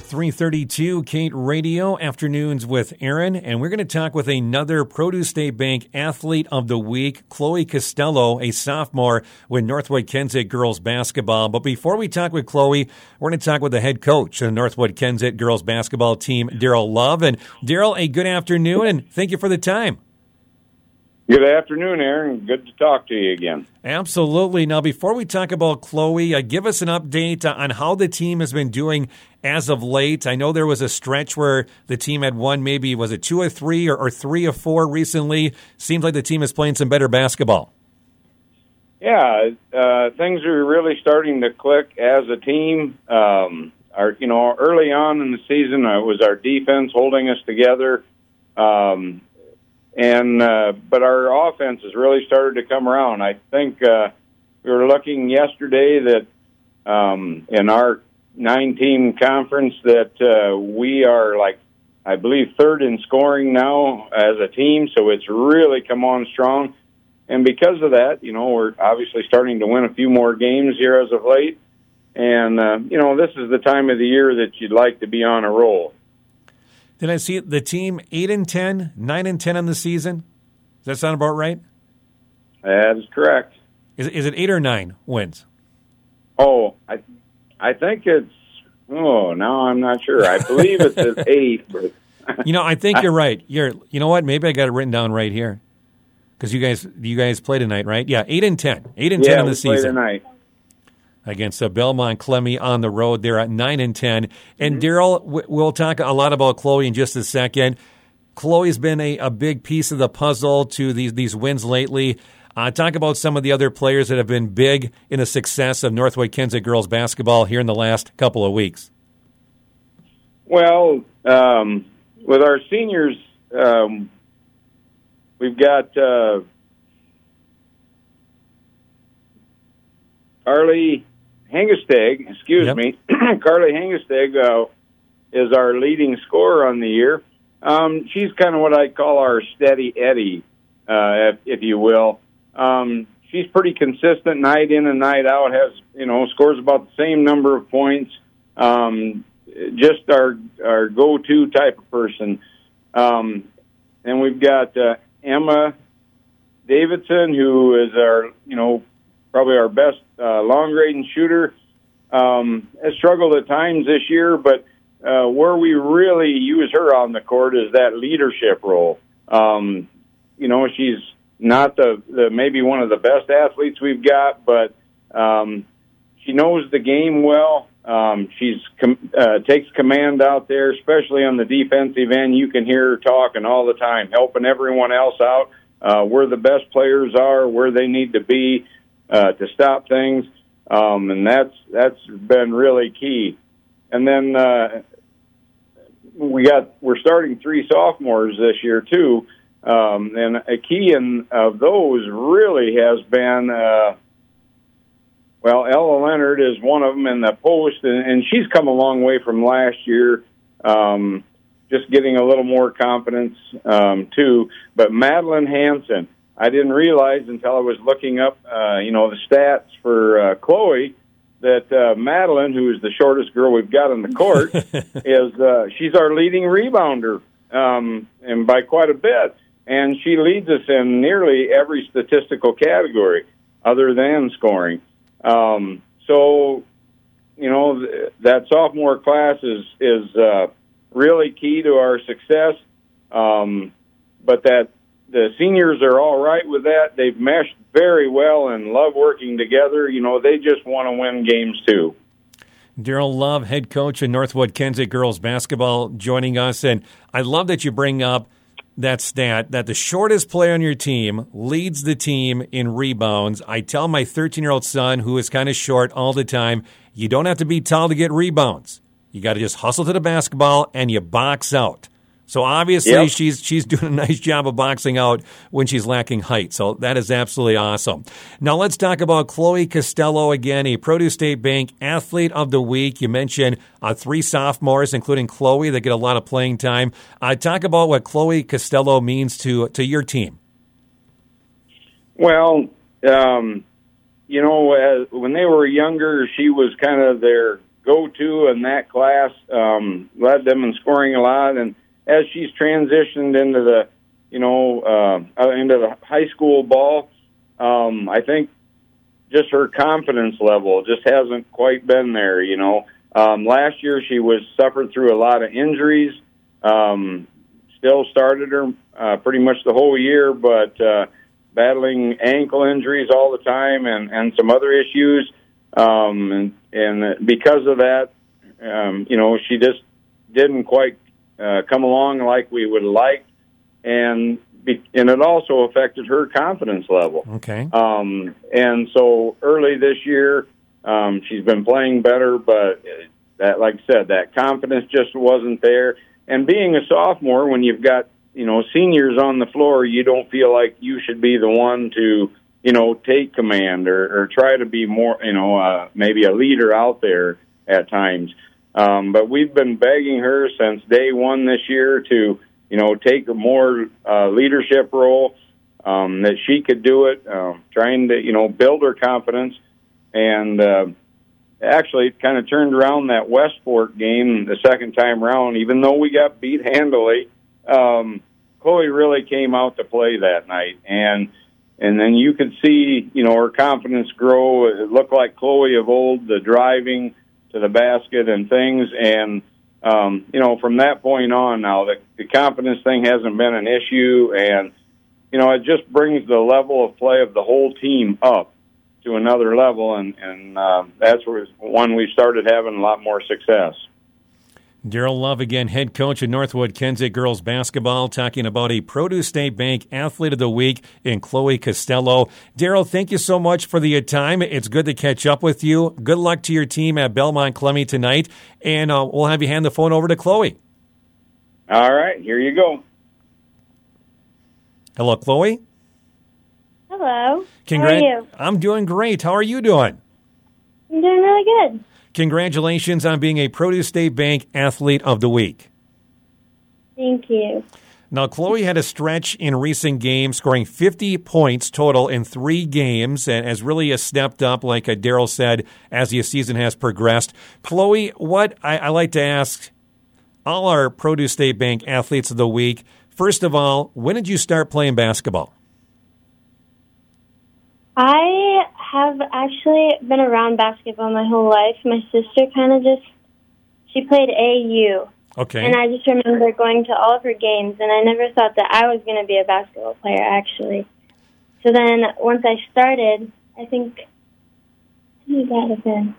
332 Kate Radio, Afternoons with Aaron, and we're going to talk with another Produce State Bank Athlete of the Week, Chloe Costello, a sophomore with Northwood Kensett girls basketball. But before we talk with Chloe, we're going to talk with the head coach of the Northwood Kensett girls basketball team, Daryl Love. And Daryl, a good afternoon, and thank you for the time. Good afternoon, Aaron. Good to talk to you again. Absolutely. Now, before we talk about Chloe, give us an update on how the team has been doing as of late. I know there was a stretch where the team had won maybe, was it 2 or 3 or 3 or 4 recently? Seems like the team is playing some better basketball. Yeah, things are really starting to click as a team. Early on in the season, it was our defense holding us together. But our offense has really started to come around. I think we were looking yesterday that in our 9-team conference that we are, I believe, third in scoring now as a team, so it's really come on strong. And because of that, we're obviously starting to win a few more games here as of late. And, this is the time of the year that you'd like to be on a roll. Did I see the team 8-10, 9-10 on the season? Does that sound about right? That is correct. Is it 8 or 9 wins? Oh, I think it's. Oh, now I'm not sure. I believe it's at 8. But I think you're right. You know what? Maybe I got it written down right here because you guys play tonight, right? Yeah, 8-10, 8-10 on the season. Yeah, we play tonight. Against Belmont Clemmy on the road. They're at 9-10. And Daryl, we'll talk a lot about Chloe in just a second. Chloe's been a big piece of the puzzle to these wins lately. Talk about some of the other players that have been big in the success of Northwood Kensett girls basketball here in the last couple of weeks. Well, with our seniors, we've got Carly Hengesteg, Carly Hengesteg is our leading scorer on the year. She's kind of what I call our steady Eddie, if you will. She's pretty consistent night in and night out, scores about the same number of points, just our go-to type of person. And we've got Emma Davidson, who is our, probably our best long-range shooter. Has struggled at times this year, but where we really use her on the court is that leadership role. She's not the maybe one of the best athletes we've got, but she knows the game well. She's takes command out there, especially on the defensive end. You can hear her talking all the time, helping everyone else out, where the best players are, where they need to be to stop things. And that's been really key. And then we're starting 3 sophomores this year too, and a key of those really has been Ella Leonard is one of them in the post, and she's come a long way from last year. Just getting a little more confidence too. But Madeline Hansen, I didn't realize until I was looking up, the stats for Chloe, that Madeline, who is the shortest girl we've got on the court, she's our leading rebounder, and by quite a bit. And she leads us in nearly every statistical category other than scoring. That sophomore class is really key to our success. But that the seniors are all right with that. They've meshed very well and love working together. They just want to win games too. Daryl Love, head coach of Northwood Kensett girls basketball, joining us. And I love that you bring up that stat that the shortest player on your team leads the team in rebounds. I tell my 13-year-old son, who is kind of short all the time, you don't have to be tall to get rebounds. You got to just hustle to the basketball and you box out. So obviously she's doing a nice job of boxing out when she's lacking height. So that is absolutely awesome. Now let's talk about Chloe Costello again, a Produce State Bank Athlete of the Week. You mentioned 3 sophomores, including Chloe, that get a lot of playing time. Talk about what Chloe Costello means to your team. Well, when they were younger, she was kind of their go-to in that class, led them in scoring a lot. And as she's transitioned into the, into the high school ball, I think just her confidence level just hasn't quite been there, Last year she suffered through a lot of injuries, still started her pretty much the whole year, but battling ankle injuries all the time and some other issues. And because of that, she just didn't quite come along like we would like. And it also affected her confidence level. Okay. And so early this year, she's been playing better, but that, like I said, that confidence just wasn't there. And being a sophomore, when you've got, seniors on the floor, you don't feel like you should be the one to, take command or try to be more, maybe a leader out there at times. But we've been begging her since day one this year to, take a more leadership role, that she could do it, trying to, build her confidence. And actually, it kind of turned around that Westport game the second time around. Even though we got beat handily, Chloe really came out to play that night. And then you could see, her confidence grow. It looked like Chloe of old, the driving to the basket and things. And, from that point on now, the confidence thing hasn't been an issue. And, it just brings the level of play of the whole team up to another level. And that's when we started having a lot more success. Daryl Love again, head coach of Northwood Kensett girls basketball, talking about a Produce State Bank Athlete of the Week in Chloe Costello. Daryl, thank you so much for the time. It's good to catch up with you. Good luck to your team at Belmont Clemmy tonight, and we'll have you hand the phone over to Chloe. All right, here you go. Hello, Chloe. Hello. How are you? I'm doing great. How are you doing? I'm doing really good. Congratulations on being a Produce State Bank Athlete of the Week. Thank you. Now, Chloe had a stretch in recent games, scoring 50 points total in 3 games, and has really stepped up, like Daryl said, as the season has progressed. Chloe, what I like to ask all our Produce State Bank Athletes of the Week, first of all, when did you start playing basketball? I have actually been around basketball my whole life. My sister she played AAU. Okay. And I just remember going to all of her games, and I never thought that I was going to be a basketball player, actually. So then once I started, I think, when did that have been?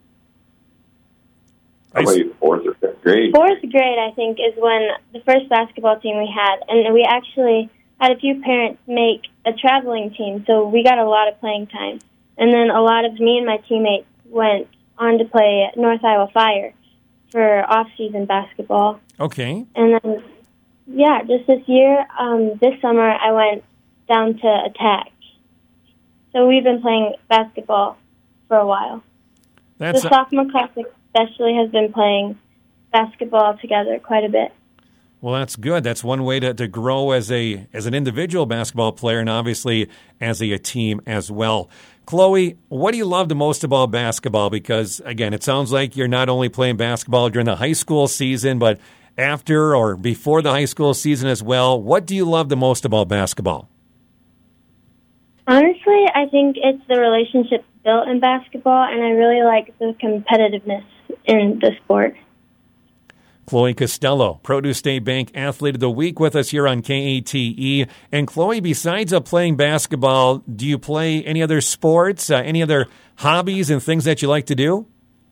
Probably 4th or 5th grade. 4th grade, I think, is when the first basketball team we had. And we actually had a few parents make a traveling team, so we got a lot of playing time. And then a lot of me and my teammates went on to play North Iowa Fire for off-season basketball. Okay. And then, just this year, this summer, I went down to Attack. So we've been playing basketball for a while. The sophomore class especially has been playing basketball together quite a bit. Well, that's good. That's one way to grow as an individual basketball player, and obviously as a team as well. Chloe, what do you love the most about basketball? Because, again, it sounds like you're not only playing basketball during the high school season, but after or before the high school season as well. What do you love the most about basketball? Honestly, I think it's the relationship built in basketball, and I really like the competitiveness in the sport. Chloe Costello, Produce State Bank Athlete of the Week, with us here on KATE. And Chloe, besides playing basketball, do you play any other sports, any other hobbies and things that you like to do?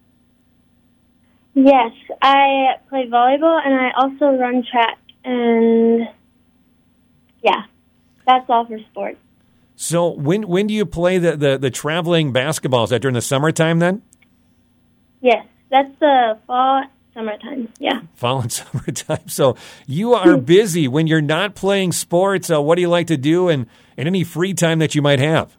Yes, I play volleyball, and I also run track. And, that's all for sports. So when do you play the traveling basketball? Is that during the summertime then? Yes, that's the fall, summertime, yeah. Fall and summertime. So you are busy. When you're not playing sports, what do you like to do in any free time that you might have?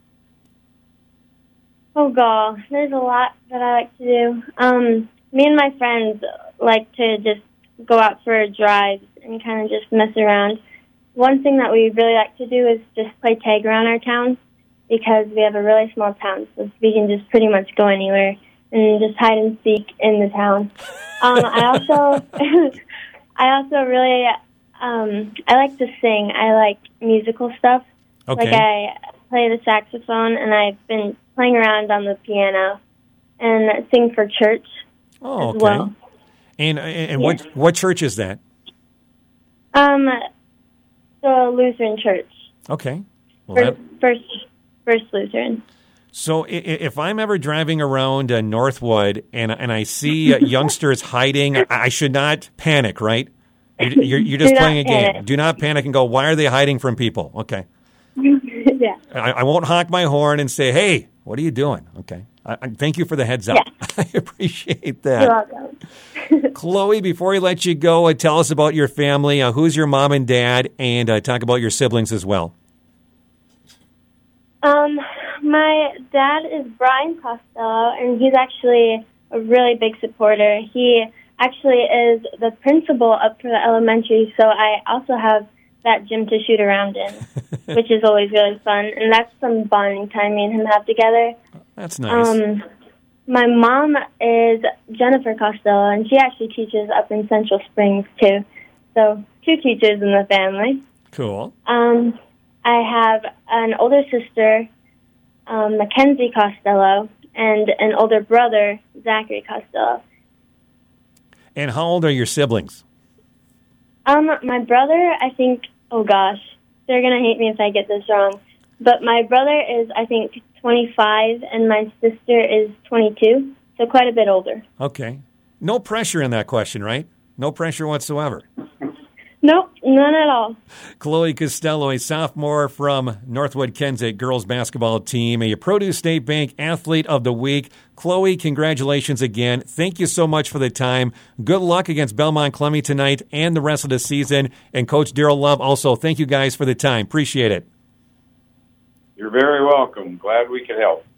Oh, God, there's a lot that I like to do. Me and my friends like to just go out for drives and kind of just mess around. One thing that we really like to do is just play tag around our town because we have a really small town, so we can just pretty much go anywhere and just hide and seek in the town. I also really I like to sing. I like musical stuff. Okay. Like I play the saxophone, and I've been playing around on the piano and sing for church Oh, as okay. well. And what church is that? The Lutheran Church. Okay. Well, First Lutheran. so if I'm ever driving around Northwood and I see youngsters hiding, I should not panic, right? You're just Do not playing a game. panic. Do not panic and go, why are they hiding from people? Okay. Yeah. I won't honk my horn and say, hey, what are you doing? Okay. Thank you for the heads up. Yeah. I appreciate You're that. welcome. Chloe, before we let you go, tell us about your family. Who's your mom and dad? And talk about your siblings as well. My dad is Brian Costello, and he's actually a really big supporter. He actually is the principal up for the elementary, so I also have that gym to shoot around in, which is always really fun. And that's some bonding time me and him have together. That's nice. My mom is Jennifer Costello, and she actually teaches up in Central Springs, too. So 2 teachers in the family. Cool. I have an older sister, Mackenzie Costello, and an older brother, Zachary Costello. And how old are your siblings? My brother, I think, oh gosh, they're going to hate me if I get this wrong, but my brother is, I think, 25, and my sister is 22, so quite a bit older. Okay. No pressure in that question, right? No pressure whatsoever. Nope, none at all. Chloe Costello, a sophomore from Northwood Kensett girls basketball team, a Produce State Bank Athlete of the Week. Chloe, congratulations again. Thank you so much for the time. Good luck against Belmont Clemmy tonight and the rest of the season. And Coach Daryl Love, also, thank you guys for the time. Appreciate it. You're very welcome. Glad we could help.